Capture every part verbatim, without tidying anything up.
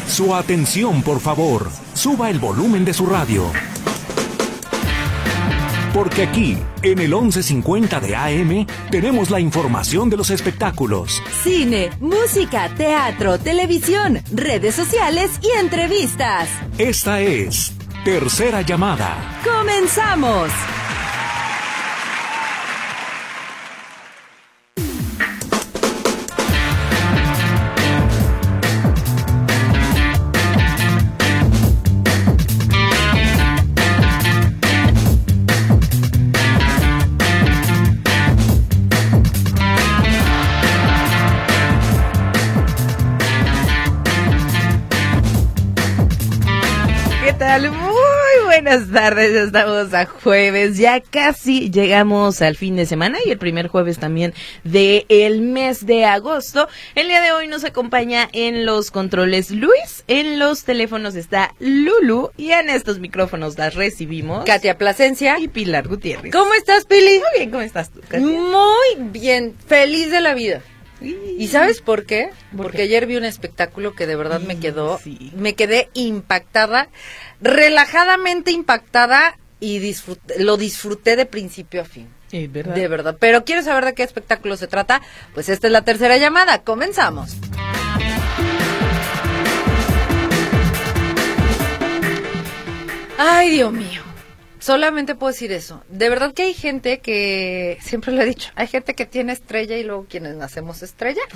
Su atención, por favor. Suba el volumen de su radio. Porque aquí, en el once cincuenta de A M, tenemos la información de los espectáculos. Cine, música, teatro, televisión, redes sociales y entrevistas. Esta es Tercera Llamada. ¡Comenzamos! Muy buenas tardes, estamos a jueves, ya casi llegamos al fin de semana y el primer jueves también del mes de agosto. El día de hoy nos acompaña en los controles Luis, en los teléfonos está Lulu y en estos micrófonos las recibimos Katia Plasencia y Pilar Gutiérrez. ¿Cómo estás, Pili? Muy bien, ¿cómo estás tú, Katia? Muy bien, feliz de la vida. ¿Y sabes por qué? ¿Por Porque qué? ayer vi un espectáculo que de verdad Sí, me quedó, sí. me quedé impactada, relajadamente impactada y disfruté, lo disfruté de principio a fin. Es verdad. De verdad. Pero ¿quieres saber de qué espectáculo se trata? Pues esta es la tercera llamada. Comenzamos. Ay, Dios mío. Solamente puedo decir eso. De verdad que hay gente que, siempre lo he dicho, hay gente que tiene estrella y luego quienes nacemos estrellados.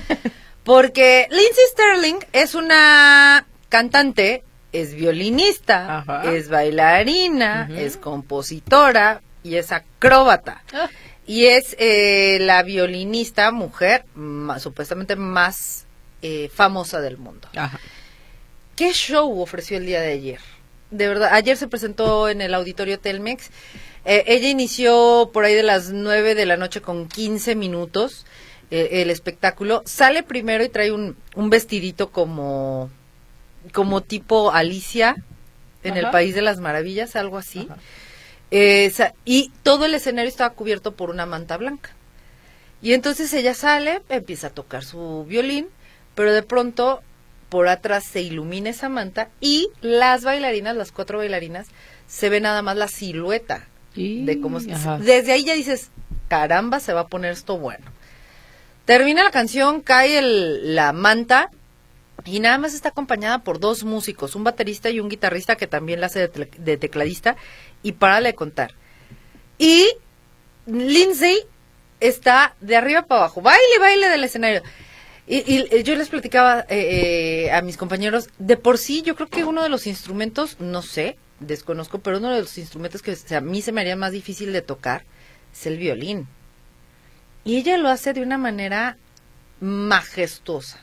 Porque Lindsey Stirling es una cantante, es violinista, Ajá. es bailarina, Uh-huh. es compositora y es acróbata. Ah. Y es eh, la violinista mujer más, supuestamente más eh, famosa del mundo. Ajá. ¿Qué show ofreció el día de ayer? De verdad, ayer se presentó en el Auditorio Telmex. Eh, ella inició por ahí de las nueve de la noche con quince minutos eh, el espectáculo. Sale primero y trae un, un vestidito como, como tipo Alicia en Ajá. el País de las Maravillas, algo así. Ajá. Eh, sa- y todo el escenario estaba cubierto por una manta blanca. Y entonces ella sale, empieza a tocar su violín, pero de pronto por atrás se ilumina esa manta y las bailarinas, las cuatro bailarinas, se ve nada más la silueta Y- de cómo se- ajá. desde ahí ya dices, caramba, se va a poner esto bueno. Termina la canción, cae el- la manta y nada más está acompañada por dos músicos, un baterista y un guitarrista que también la hace de, tle- de tecladista, y párale de contar. Y Lindsey está de arriba para abajo, baile, baile del escenario. Y, y, eh, yo les platicaba eh, eh, a mis compañeros, de por sí yo creo que uno de los instrumentos, no sé, desconozco, pero uno de los instrumentos que o sea, a mí se me haría más difícil de tocar es el violín. Y ella lo hace de una manera majestuosa,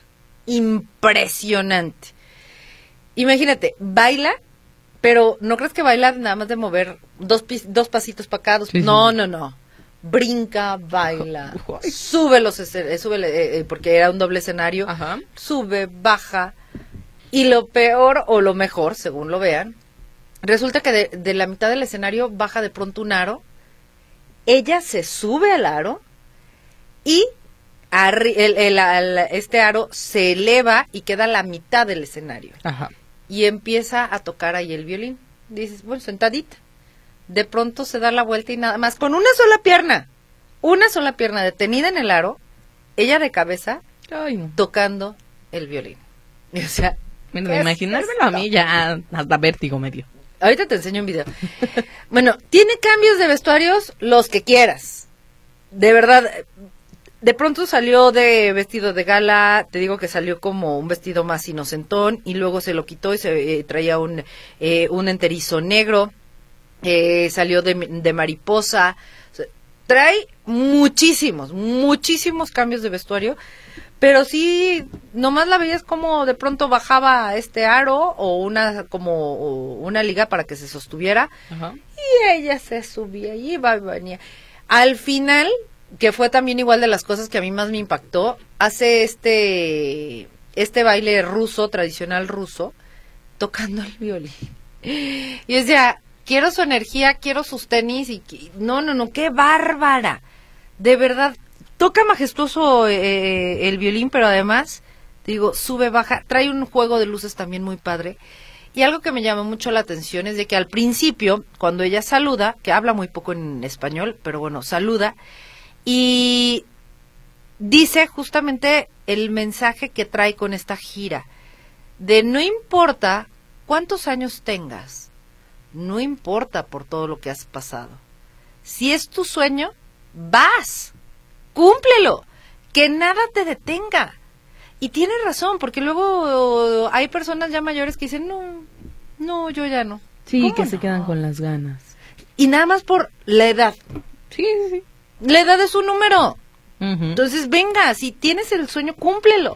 impresionante. Imagínate, baila, pero no crees que baila nada más de mover dos, pis- dos pasitos para acá, dos, Sí, sí. no, no, no. Brinca, baila, sube los escen- eh, sube, eh, eh, porque era un doble escenario, Ajá. sube, baja, y lo peor o lo mejor, según lo vean, resulta que de, de la mitad del escenario baja de pronto un aro, ella se sube al aro y arri- el- el- al- este aro se eleva y queda a la mitad del escenario Ajá. y empieza a tocar ahí el violín. Dices, bueno, sentadita. De pronto se da la vuelta y nada más, con una sola pierna, una sola pierna detenida en el aro, ella de cabeza Ay, no. tocando el violín. Y, o sea, Mira, ¿qué de es imaginármelo a esto? mí ya hasta vértigo me dio. Ahorita te enseño un video. Bueno, tiene cambios de vestuarios los que quieras. De verdad, de pronto salió de vestido de gala, te digo que salió como un vestido más inocentón y luego se lo quitó y se eh, traía un, eh, un enterizo negro, eh, salió de, de mariposa, o sea, trae muchísimos, muchísimos cambios de vestuario, pero sí, nomás la veías como de pronto bajaba este aro o una como o una liga para que se sostuviera Ajá. y ella se subía y iba y venía. Al final, que fue también igual de las cosas que a mí más me impactó, hace este este baile ruso, tradicional ruso, tocando el violín. Y yo decía, quiero su energía, quiero sus tenis y que- no, no, no, qué bárbara. De verdad, toca majestuoso eh, el violín, pero además Digo, sube, baja, trae un juego de luces también muy padre. Y algo que me llamó mucho la atención es de que al principio, cuando ella saluda, que habla muy poco en español, pero bueno, saluda, y dice justamente el mensaje que trae con esta gira, de no importa cuántos años tengas, no importa por todo lo que has pasado. Si es tu sueño, vas, cúmplelo, que nada te detenga. Y tiene razón, porque luego hay personas ya mayores que dicen, no, no, yo ya no. Sí, que no? se quedan con las ganas. Y nada más por la edad. Sí, sí, sí. La edad es un número. Uh-huh. Entonces, venga, si tienes el sueño, cúmplelo.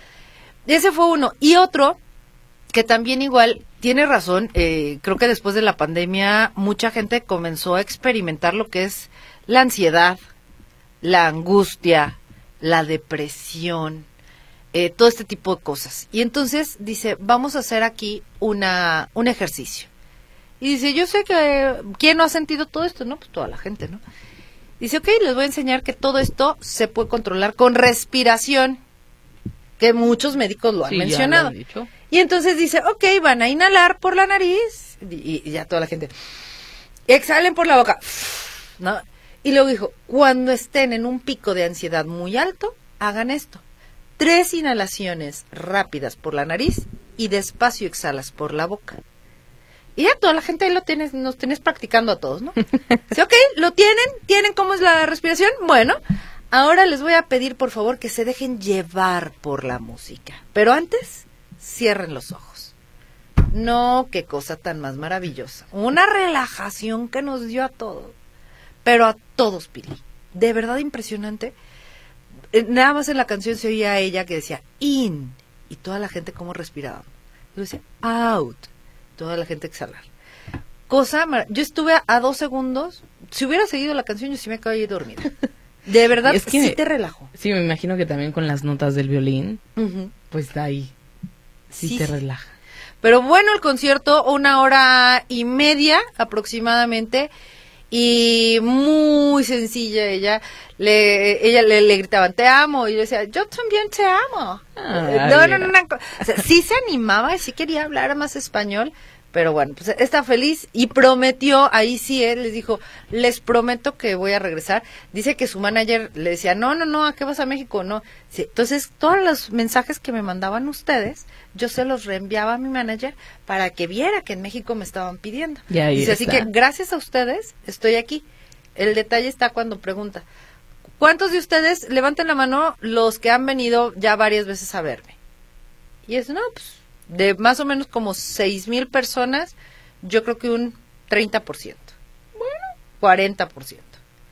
Ese fue uno. Y otro, que también igual, tiene razón, eh, creo que después de la pandemia, mucha gente comenzó a experimentar lo que es la ansiedad, la angustia, la depresión, eh, todo este tipo de cosas. Y entonces dice, vamos a hacer aquí una un ejercicio. Y dice, yo sé que, ¿quién no ha sentido todo esto? No, pues toda la gente, ¿no? Dice, ok, les voy a enseñar que todo esto se puede controlar con respiración, que muchos médicos lo han Sí, mencionado. ya lo han dicho. Y entonces dice, ok, van a inhalar por la nariz, y, y ya toda la gente, exhalen por la boca, ¿no? Y luego dijo, cuando estén en un pico de ansiedad muy alto, hagan esto. Tres inhalaciones rápidas por la nariz y despacio exhalas por la boca. Y ya toda la gente ahí lo tienes, nos tenés practicando a todos, ¿no? Sí, ok, lo tienen, tienen cómo es la respiración. Bueno, ahora les voy a pedir por favor que se dejen llevar por la música. Pero antes, cierren los ojos. No, qué cosa tan más maravillosa. Una relajación que nos dio a todos. Pero a todos, Pili. De verdad impresionante. Eh, nada más en la canción se oía a ella que decía in. Y toda la gente cómo respiraba. Yo decía out. Toda la gente exhalar. Cosa, mar- yo estuve a, a dos segundos. Si hubiera seguido la canción, yo sí me quedé dormida. De verdad, Es que sí me- te relajo. Sí, me imagino que también con las notas del violín, Ujú. pues ahí sí, Sí, te sí. relaja. Pero bueno, el concierto, una hora y media aproximadamente, y muy sencilla ella. Le, ella le, le gritaban, te amo, y yo decía, yo también te amo. Ah, no, no, mira. no, no, o sea, sí se animaba y sí quería hablar más español, pero bueno, pues está feliz y prometió, ahí sí él les dijo, les prometo que voy a regresar. Dice que su manager le decía, no, no, no, ¿a qué vas a México? No. Sí, entonces, todos los mensajes que me mandaban ustedes, yo se los reenviaba a mi manager para que viera que en México me estaban pidiendo. Y ahí Dice, así está. que gracias a ustedes estoy aquí. El detalle está cuando pregunta, ¿cuántos de ustedes, levanten la mano los que han venido ya varias veces a verme? Y es, no, pues, de más o menos como seis mil personas, yo creo que un treinta por ciento. Bueno, cuarenta por ciento.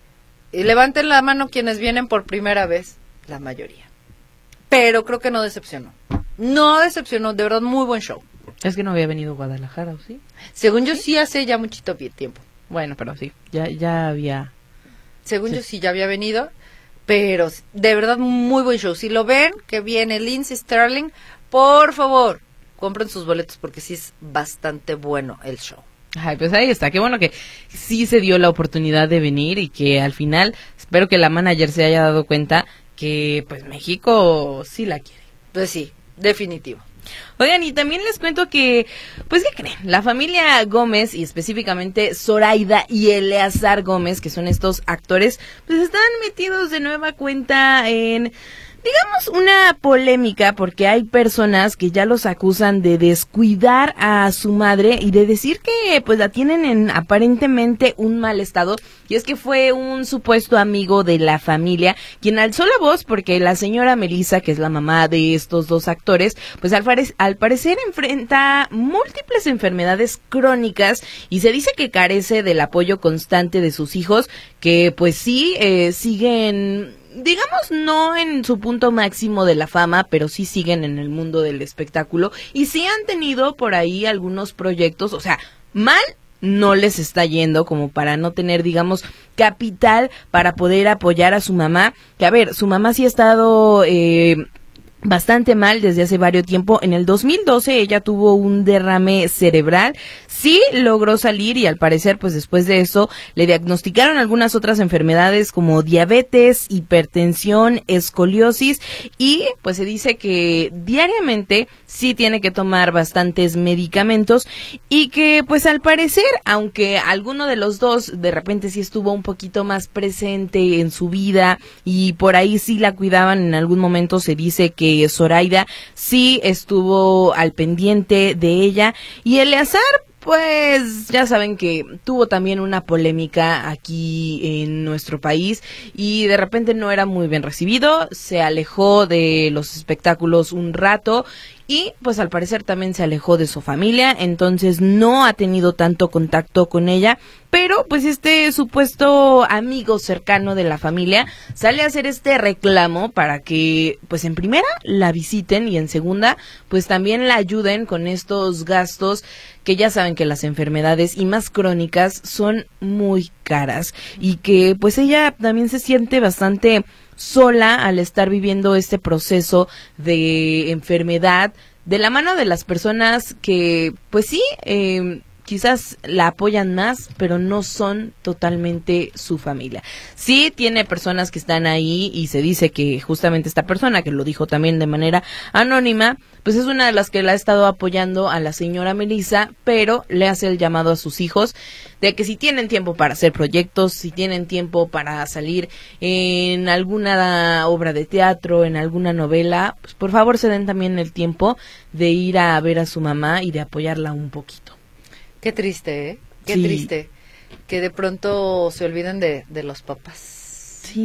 Y levanten la mano quienes vienen por primera vez, la mayoría. Pero creo que no decepcionó. No decepcionó, de verdad, muy buen show. Es que no había venido a Guadalajara, ¿o sí? Según yo sí hace ya muchito bien tiempo. Bueno, pero sí, ya, ya había... Según Sí. yo sí ya había venido, pero de verdad muy buen show. Si lo ven, que viene Lindsey Sterling, por favor, compren sus boletos porque sí es bastante bueno el show. Ay, pues ahí está, qué bueno que sí se dio la oportunidad de venir y que al final, espero que la manager se haya dado cuenta que pues México sí la quiere. Pues sí, definitivo. Oigan, y también les cuento que, pues, ¿qué creen? La familia Gómez, y específicamente Zoraida y Eleazar Gómez, que son estos actores, pues están metidos de nueva cuenta en, digamos, una polémica, porque hay personas que ya los acusan de descuidar a su madre y de decir que, pues, la tienen en aparentemente un mal estado. Y es que fue un supuesto amigo de la familia quien alzó la voz porque la señora Melissa, que es la mamá de estos dos actores, pues al, pare- al parecer enfrenta múltiples enfermedades crónicas y se dice que carece del apoyo constante de sus hijos, que pues sí eh, siguen, digamos, no en su punto máximo de la fama, pero sí siguen en el mundo del espectáculo y sí han tenido por ahí algunos proyectos, o sea, mal no les está yendo como para no tener, digamos, capital para poder apoyar a su mamá, que a ver, su mamá sí ha estado eh, bastante mal desde hace varios tiempo. En el dos mil doce ella tuvo un derrame cerebral, sí logró salir y al parecer pues después de eso le diagnosticaron algunas otras enfermedades como diabetes, hipertensión, escoliosis y pues se dice que diariamente sí tiene que tomar bastantes medicamentos y que pues al parecer, aunque alguno de los dos de repente sí estuvo un poquito más presente en su vida y por ahí sí la cuidaban, en algún momento se dice que Zoraida sí estuvo al pendiente de ella y Eleazar pues ya saben que tuvo también una polémica aquí en nuestro país y de repente no era muy bien recibido, se alejó de los espectáculos un rato y pues al parecer también se alejó de su familia, entonces no ha tenido tanto contacto con ella, pero pues este supuesto amigo cercano de la familia sale a hacer este reclamo para que pues en primera la visiten y en segunda pues también la ayuden con estos gastos que ya saben que las enfermedades y más crónicas son muy caras y que pues ella también se siente bastante sola al estar viviendo este proceso de enfermedad de la mano de las personas que pues sí eh, quizás la apoyan más, pero no son totalmente su familia. Sí tiene personas que están ahí y se dice que justamente esta persona, que lo dijo también de manera anónima, pues es una de las que la ha estado apoyando a la señora Melissa, pero le hace el llamado a sus hijos de que si tienen tiempo para hacer proyectos, si tienen tiempo para salir en alguna obra de teatro, en alguna novela, pues por favor se den también el tiempo de ir a ver a su mamá y de apoyarla un poquito. Qué triste, ¿eh? Qué Sí. triste. Que de pronto se olviden de, de los papás. Sí,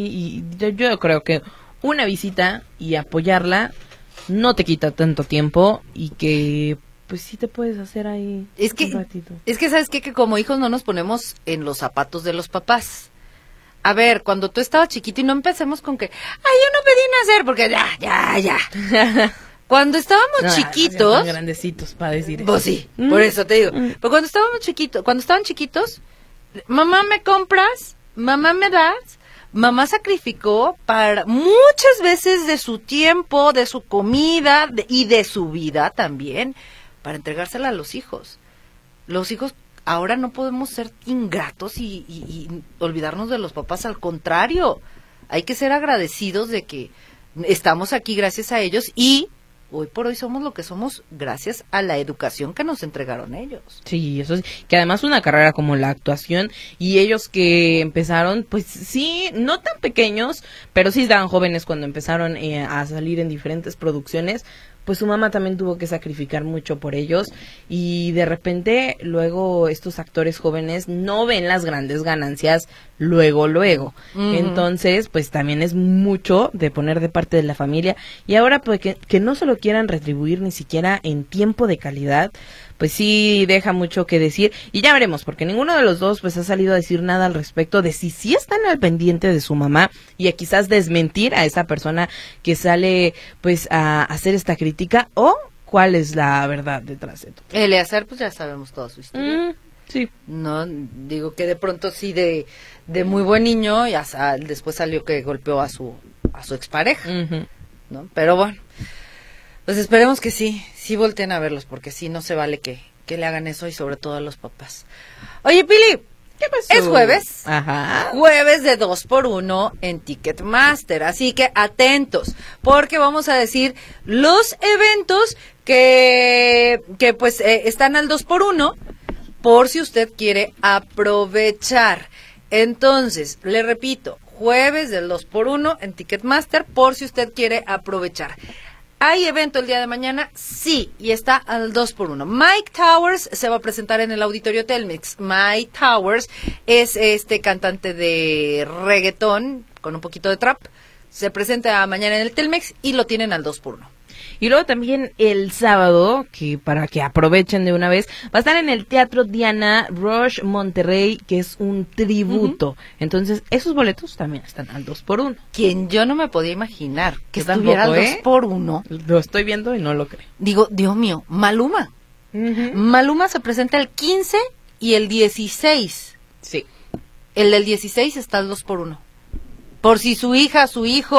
y yo, yo creo que una visita y apoyarla no te quita tanto tiempo y que pues sí te puedes hacer ahí Es que, un ratito. es que ¿sabes qué? Que como hijos no nos ponemos en los zapatos de los papás. A ver, cuando tú estabas chiquito y no empecemos con que, ay, yo no pedí nacer, porque ya, ya, ya. Cuando estábamos No, chiquitos, tan grandecitos para decir pues eso. sí, por Mm. eso te digo. Mm. Pero cuando estábamos chiquitos, cuando estaban chiquitos, mamá me compras, mamá me das, mamá sacrificó para muchas veces de su tiempo, de su comida de- y de su vida también para entregársela a los hijos. Los hijos ahora no podemos ser ingratos y, y- y olvidarnos de los papás, al contrario, hay que ser agradecidos de que estamos aquí gracias a ellos y hoy por hoy somos lo que somos gracias a la educación que nos entregaron ellos. Sí, eso es, que además una carrera como la actuación y ellos que empezaron, pues sí, no tan pequeños, pero sí estaban jóvenes cuando empezaron eh, a salir en diferentes producciones, pues su mamá también tuvo que sacrificar mucho por ellos y de repente luego estos actores jóvenes no ven las grandes ganancias luego, luego. Ujú. Entonces, pues también es mucho de poner de parte de la familia y ahora pues que, que no se lo quieran retribuir ni siquiera en tiempo de calidad, pues sí deja mucho que decir y ya veremos, porque ninguno de los dos pues ha salido a decir nada al respecto de si sí están al pendiente de su mamá y a quizás desmentir a esa persona que sale pues a hacer esta crítica o cuál es la verdad detrás de todo. Eleazar, pues ya sabemos toda su historia. Mm, sí. No, digo que de pronto sí de, de muy buen niño y hasta después salió que golpeó a su a su expareja, Ujú. ¿no? Pero bueno, pues esperemos que sí, sí volteen a verlos, porque sí no se vale que, que le hagan eso y sobre todo a los papás. Oye, Pili, ¿Qué pasó? es jueves. Ajá. Jueves de dos por uno en Ticketmaster, así que atentos, porque vamos a decir los eventos que, que pues eh, están al dos por uno, por si usted quiere aprovechar. Entonces, le repito, jueves del dos por uno en Ticketmaster, por si usted quiere aprovechar. ¿Hay evento el día de mañana? Sí, y está al dos por uno. Mike Towers se va a presentar en el Auditorio Telmex. Mike Towers es este cantante de reggaetón con un poquito de trap. Se presenta mañana en el Telmex y lo tienen al dos por uno. Y luego también el sábado, que para que aprovechen de una vez, va a estar en el Teatro Diana Rush Monterrey, que es un tributo. Entonces, esos boletos también están al dos por uno. Quien yo no me podía imaginar que Yo estuviera tampoco, al ¿eh? dos por uno. Lo estoy viendo y no lo creo. Digo, Dios mío, Maluma. Maluma se presenta el quince y el dieciséis. Sí. El del dieciséis está al dos por uno. Por si su hija, su hijo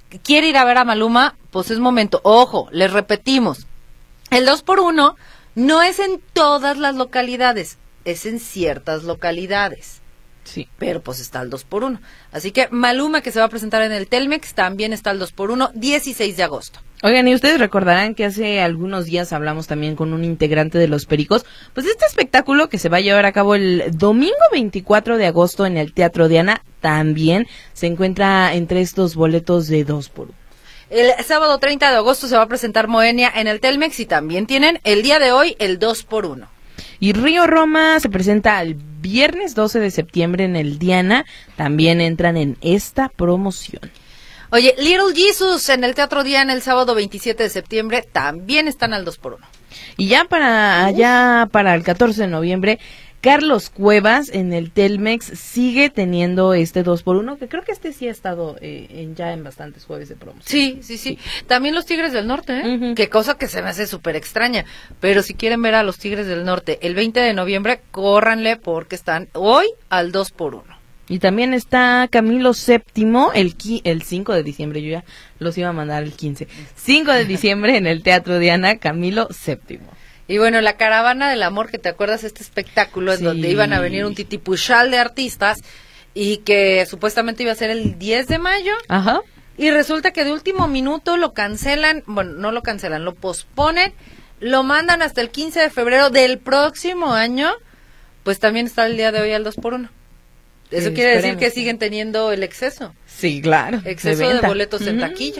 quiere ir a ver a Maluma, pues es momento. Ojo, les repetimos, el dos por uno no es en todas las localidades, es en ciertas localidades. Sí. Pero pues está el dos por uno. Así que Maluma, que se va a presentar en el Telmex, también está el dos por uno, dieciséis de agosto. Oigan, y ustedes recordarán que hace algunos días hablamos también con un integrante de Los Pericos, pues este espectáculo que se va a llevar a cabo el domingo veinticuatro de agosto en el Teatro Diana, también se encuentra entre estos boletos de dos por uno. El sábado treinta de agosto se va a presentar Moenia en el Telmex y también tienen el día de hoy el dos por uno. Y Río Roma se presenta el viernes doce de septiembre en el Diana, también entran en esta promoción. Oye, Little Jesus en el Teatro Diana el sábado veintisiete de septiembre también están al dos por uno. Y ya para allá, para el catorce de noviembre, Carlos Cuevas en el Telmex sigue teniendo este dos por uno, que creo que este sí ha estado eh, en, ya en bastantes jueves de promoción. Sí, sí, sí, sí. También los Tigres del Norte, ¿eh? Uh-huh. Qué cosa que se me hace súper extraña. Pero si quieren ver a los Tigres del Norte el veinte de noviembre, córranle porque están hoy al dos por uno. Y también está Camilo séptimo el, qui- el cinco de diciembre, yo ya los iba a mandar el quince. cinco de diciembre en el Teatro Diana, Camilo séptimo. Y bueno, la Caravana del Amor, que te acuerdas este espectáculo en Sí. donde iban a venir un titipuchal de artistas y que supuestamente iba a ser el diez de mayo. Ajá. Y resulta que de último minuto lo cancelan, bueno, no lo cancelan, lo posponen, lo mandan hasta el quince de febrero del próximo año, pues también está el día de hoy al dos por uno. Eso Sí, quiere decir esperemos. que siguen teniendo el exceso, Sí, claro. exceso de, venta. boletos en Ujú. taquilla.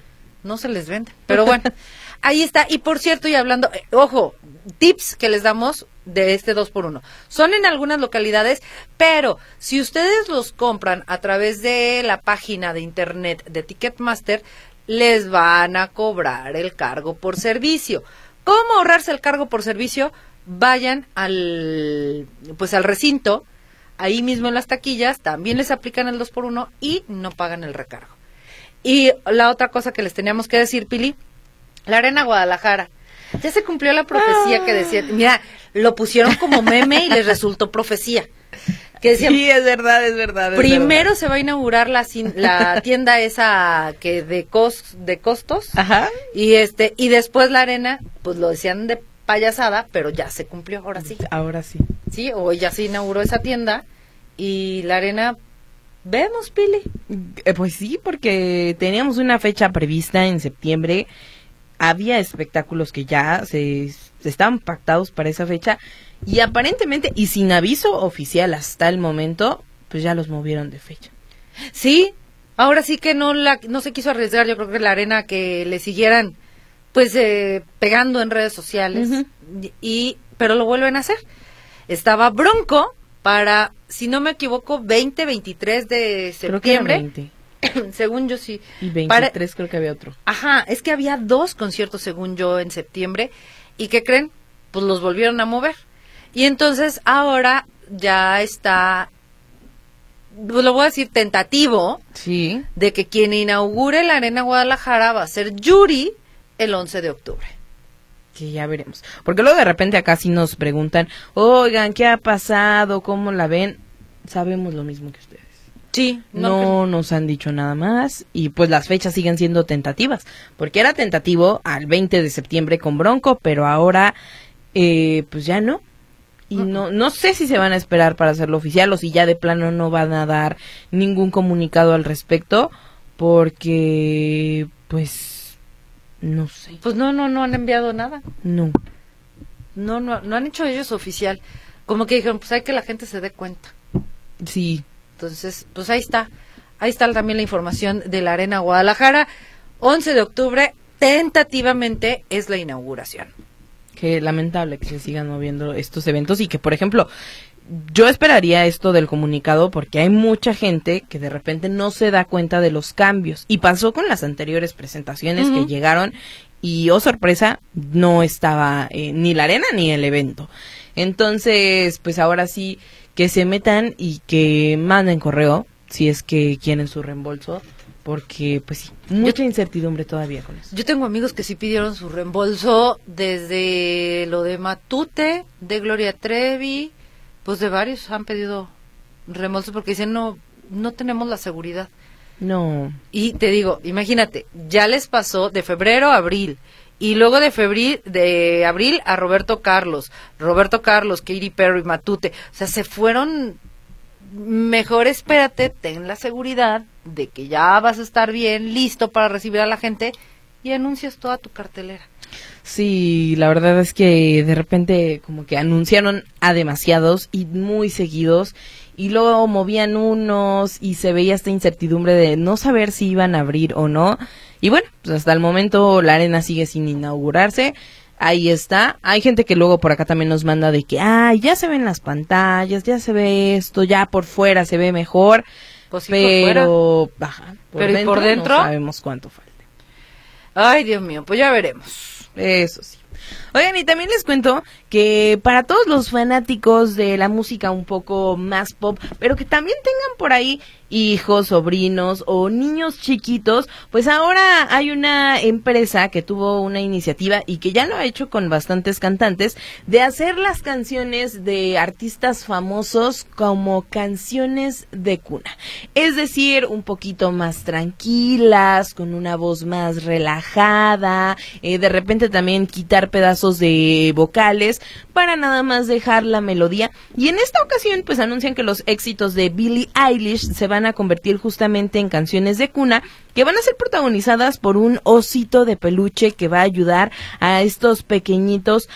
No se les vende, pero bueno, ahí está. Y por cierto, y hablando, eh, ojo, tips que les damos de este dos por uno. Son en algunas localidades, pero si ustedes los compran a través de la página de internet de Ticketmaster, les van a cobrar el cargo por servicio. ¿Cómo ahorrarse el cargo por servicio? Vayan al, pues al recinto, ahí mismo en las taquillas, también les aplican el dos por uno y no pagan el recargo. Y la otra cosa que les teníamos que decir, Pili, la Arena Guadalajara. Ya se cumplió la profecía que decía, mira, lo pusieron como meme y les resultó profecía. Que decían, Sí, es verdad, es verdad. es primero verdad. se va a inaugurar la cin- la tienda esa que de cos de costos Ajá. y este y después la arena, pues lo decían de payasada, pero ya se cumplió, ahora sí. Ahora sí. Sí, hoy ya se inauguró esa tienda y la arena, vemos, Pili. Eh, pues sí, porque teníamos una fecha prevista en septiembre. Había espectáculos que ya se, se estaban pactados para esa fecha y aparentemente, y sin aviso oficial hasta el momento, pues ya los movieron de fecha. Sí, ahora sí que no la no se quiso arriesgar, yo creo que la arena que le siguieran pues eh, pegando en redes sociales. Ujú. y, y pero lo vuelven a hacer. Estaba Bronco para, si no me equivoco, veinte, veintitrés de Creo que era septiembre. veinte. Según yo sí. Y Para- veintitrés creo que había otro. Ajá, es que había dos conciertos según yo en septiembre y ¿qué creen? Pues los volvieron a mover. Y entonces ahora ya está, pues lo voy a decir tentativo, Sí. de que quien inaugure la Arena Guadalajara va a ser Yuri el once de octubre. Que ya veremos. Porque luego de repente acá sí nos preguntan, oigan, ¿qué ha pasado? ¿Cómo la ven? Sabemos lo mismo que ustedes. Sí, No nos han dicho nada más y pues las fechas siguen siendo tentativas, porque era tentativo al veinte de septiembre con Bronco, pero ahora eh, pues ya no. Y no no sé si se van a esperar para hacerlo oficial o si ya de plano no van a dar ningún comunicado al respecto, porque pues no sé. Pues no, no, no han enviado nada. No. No, no, no han hecho ellos oficial. Como que dijeron, pues hay que la gente se dé cuenta. Sí. Entonces, pues ahí está. Ahí está también la información de la Arena Guadalajara. once de octubre, tentativamente, es la inauguración. Qué lamentable que se sigan moviendo estos eventos y que, por ejemplo, yo esperaría esto del comunicado porque hay mucha gente que de repente no se da cuenta de los cambios. Y pasó con las anteriores presentaciones Ujú. que llegaron y, oh sorpresa, no estaba eh, ni la arena ni el evento. Entonces, pues ahora sí que se metan y que manden correo si es que quieren su reembolso, porque pues sí, mucha incertidumbre todavía con eso. Yo tengo amigos que sí pidieron su reembolso desde lo de Matute, de Gloria Trevi, pues de varios han pedido reembolso porque dicen no, no tenemos la seguridad. No. Y te digo, imagínate, ya les pasó de febrero a abril. Y luego de febril, de abril a Roberto Carlos, Roberto Carlos, Katy Perry, Matute. O sea, se fueron. Mejor espérate, ten la seguridad de que ya vas a estar bien, listo para recibir a la gente y anuncias toda tu cartelera. Sí, la verdad es que de repente como que anunciaron a demasiados y muy seguidos y luego movían unos y se veía esta incertidumbre de no saber si iban a abrir o no. Y bueno, pues hasta el momento la arena sigue sin inaugurarse. Ahí está. Hay gente que luego por acá también nos manda de que, ay, ya se ven las pantallas, ya se ve esto, ya por fuera se ve mejor. Pues sí, pero, por ajá, por pero dentro, ¿y por dentro? No sabemos cuánto falte. Ay, Dios mío, pues ya veremos. Eso sí. Oigan, y también les cuento que para todos los fanáticos de la música un poco más pop, pero que también tengan por ahí hijos, sobrinos o niños chiquitos, pues ahora hay una empresa que tuvo una iniciativa y que ya lo ha hecho con bastantes cantantes de hacer las canciones de artistas famosos como canciones de cuna. Es decir, un poquito más tranquilas, con una voz más relajada, eh, de repente también quitar pedazos de vocales para nada más dejar la melodía. Y en esta ocasión pues anuncian que los éxitos de Billie Eilish se van a convertir justamente en canciones de cuna que van a ser protagonizadas por un osito de peluche que va a ayudar a estos pequeñitos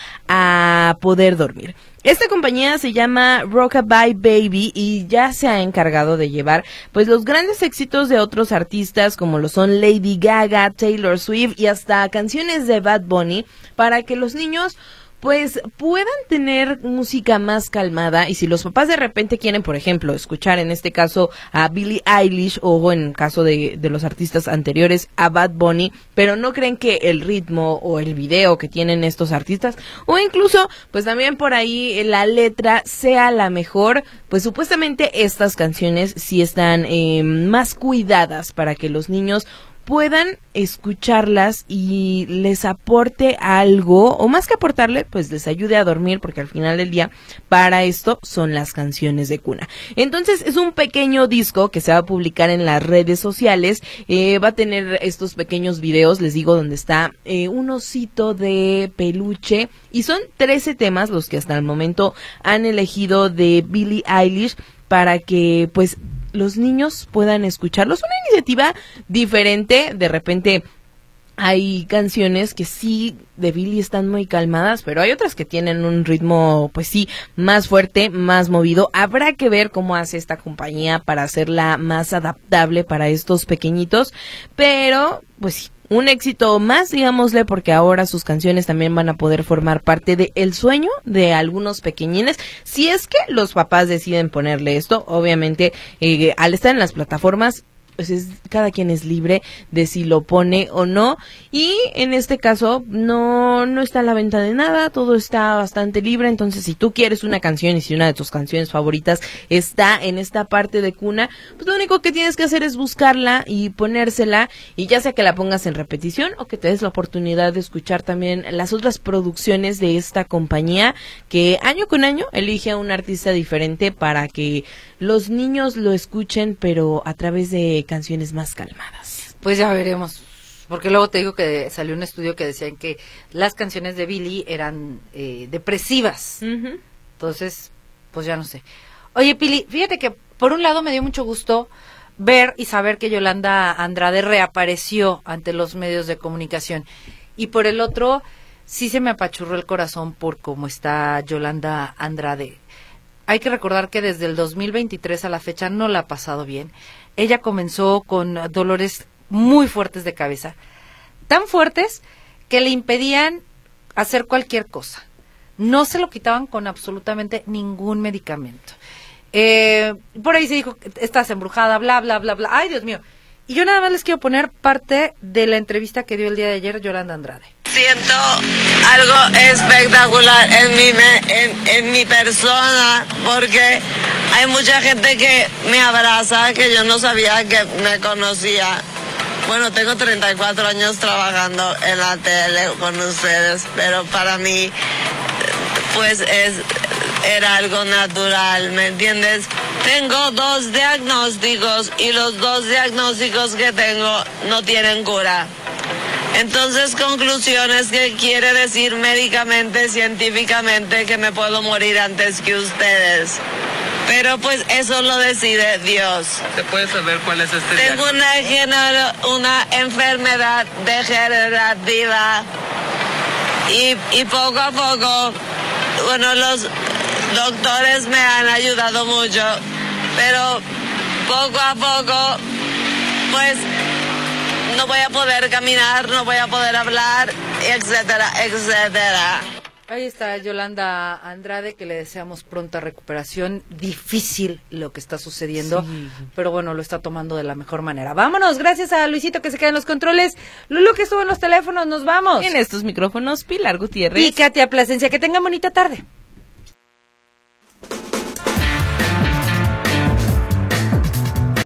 a poder dormir. Esta compañía se llama Rockabye Baby y ya se ha encargado de llevar pues los grandes éxitos de otros artistas como lo son Lady Gaga, Taylor Swift y hasta canciones de Bad Bunny para que los niños pues puedan tener música más calmada. Y si los papás de repente quieren, por ejemplo, escuchar en este caso a Billie Eilish o en caso de, de los artistas anteriores a Bad Bunny, pero no creen que el ritmo o el video que tienen estos artistas o incluso pues también por ahí la letra sea la mejor, pues supuestamente estas canciones sí están eh, más cuidadas para que los niños puedan escucharlas y les aporte algo, o más que aportarle, pues les ayude a dormir, porque al final del día, para esto son las canciones de cuna. Entonces, es un pequeño disco que se va a publicar en las redes sociales, eh, va a tener estos pequeños videos, les digo, donde está eh, un osito de peluche, y son trece temas los que hasta el momento han elegido de Billie Eilish para que, pues, los niños puedan escucharlos. Una iniciativa diferente. De repente hay canciones que sí de Billie están muy calmadas, pero hay otras que tienen un ritmo pues sí más fuerte, más movido. Habrá que ver cómo hace esta compañía para hacerla más adaptable para estos pequeñitos, pero pues sí, un éxito más, digámosle, porque ahora sus canciones también van a poder formar parte de el sueño de algunos pequeñines. Si es que los papás deciden ponerle esto, obviamente, eh, al estar en las plataformas, pues es, cada quien es libre de si lo pone o no, y en este caso no no está a la venta de nada, todo está bastante libre. Entonces si tú quieres una canción y si una de tus canciones favoritas está en esta parte de cuna, pues lo único que tienes que hacer es buscarla y ponérsela, y ya sea que la pongas en repetición o que te des la oportunidad de escuchar también las otras producciones de esta compañía, que año con año elige a un artista diferente para que los niños lo escuchen, pero a través de canciones más calmadas. Pues ya veremos, porque luego te digo que salió un estudio que decían que las canciones de Billie eran eh, depresivas. Uh-huh. Entonces, pues ya no sé. Oye, Pili, fíjate que por un lado me dio mucho gusto ver y saber que Yolanda Andrade reapareció ante los medios de comunicación, y por el otro sí se me apachurró el corazón por cómo está Yolanda Andrade. Hay que recordar que desde el dos mil veintitrés a la fecha no la ha pasado bien. Ella comenzó con dolores muy fuertes de cabeza, tan fuertes que le impedían hacer cualquier cosa. No se lo quitaban con absolutamente ningún medicamento. Eh, por ahí se dijo, estás embrujada, bla, bla, bla, bla. Ay, Dios mío. Y yo nada más les quiero poner parte de la entrevista que dio el día de ayer Yolanda Andrade. Siento algo espectacular en mi, en, en mi persona, porque hay mucha gente que me abraza, que yo no sabía que me conocía. Bueno, tengo treinta y cuatro años trabajando en la tele con ustedes, pero para mí, pues, es, era algo natural, ¿me entiendes? Tengo dos diagnósticos y los dos diagnósticos que tengo no tienen cura. Entonces, conclusiones que quiere decir médicamente, científicamente, que me puedo morir antes que ustedes. Pero pues eso lo decide Dios. ¿Se puede saber cuál es este Tengo una, genero- una enfermedad degenerativa y, y poco a poco, bueno, los doctores me han ayudado mucho, pero poco a poco, pues no voy a poder caminar, no voy a poder hablar, etcétera, etcétera. Ahí está Yolanda Andrade, que le deseamos pronta recuperación. Difícil lo que está sucediendo, sí, pero bueno, lo está tomando de la mejor manera. Vámonos, gracias a Luisito que se queda en los controles. Lulu que estuvo en los teléfonos, nos vamos. En estos micrófonos, Pilar Gutiérrez. Y Katia Plasencia, que tengan bonita tarde.